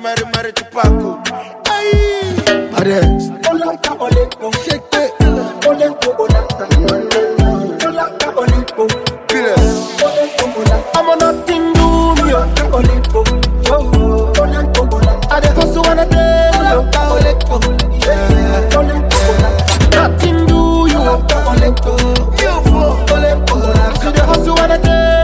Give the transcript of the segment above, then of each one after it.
mari chupaco. Ay, Pares. Shake it. I'm on nothing do me. I dey hustle when I day. Nothing do you. So dey hustle when I day.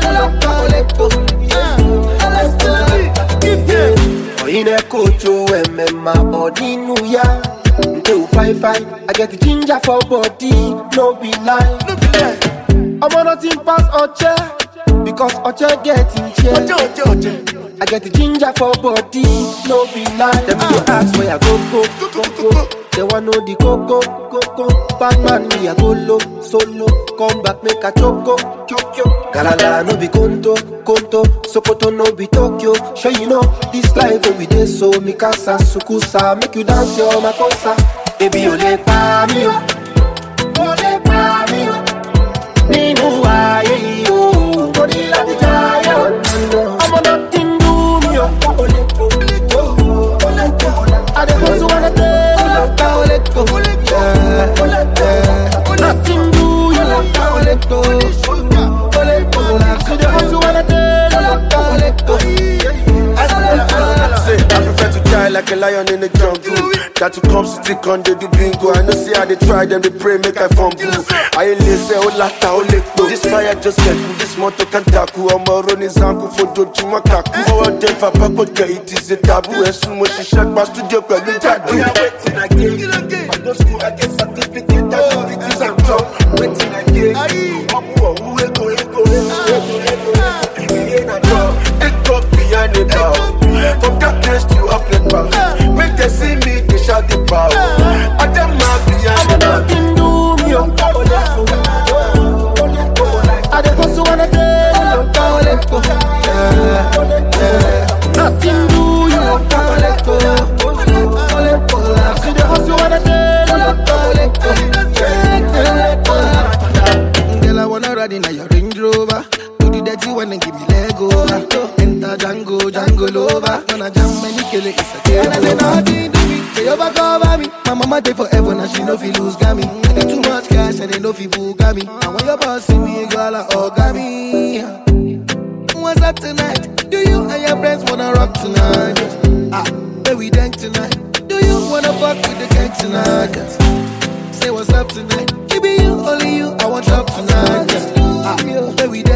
In a coach, MMA, ordinu ya. Until 5-5, I get the ginger for body. No be lie. I'm on nothing pass Oche, because Oche get in chair. I get the ginger for body. No be lie. Them go ask where I go. They want know the coco. Batman me I go low, solo. Come back make a choco. Galala no be Konto. Sokoto no be Tokyo. Sure you know this life we dey so Mikasa Sukusa. Make you dance your makosa. Baby ole pa mi o. Ninu wa ye yo. Body like the giant. I'm on nothing do me o. I dey hustle when I day. Nothing do you. So the hustle when I day. I prefer to die like a lion in the jungle. That to come stick on the bingo. I know see how they try them, they pray make I fumble. I ain't say oh lata oh lekto. This fire just get cool, this motor can tackle. I'm a running zanku for doju makaku. Forward them for papa it is a taboo. And soon when she shot my studio club in tattoo. We are waiting again. I go school, I get certificate. It is a job. Waiting again. Who go. We ain't a job. It up behind the bar. From that place to up the bar. Make them see me, they shout the power. I them not behind the bar. Nothing do me. I dey hustle when I day. Nothing do you. See the hustle when I day. Girl, I wanna ride in a your Range Rover. Do the dirty one and give me leg over. Enter Django Lover. When I jam many kill it, it's a game. And I say nothing to me, they overcover me. My mama take forever, now she know fi lose gammy. I get too much cash and they know fi bugami. And when your boss see me, girl, I orgami. What's up tonight? Do you and your friends wanna rock tonight? Where we dance tonight? Do you wanna fuck with the gang tonight? Say what's up tonight? It be you, only you, I want up tonight. Where we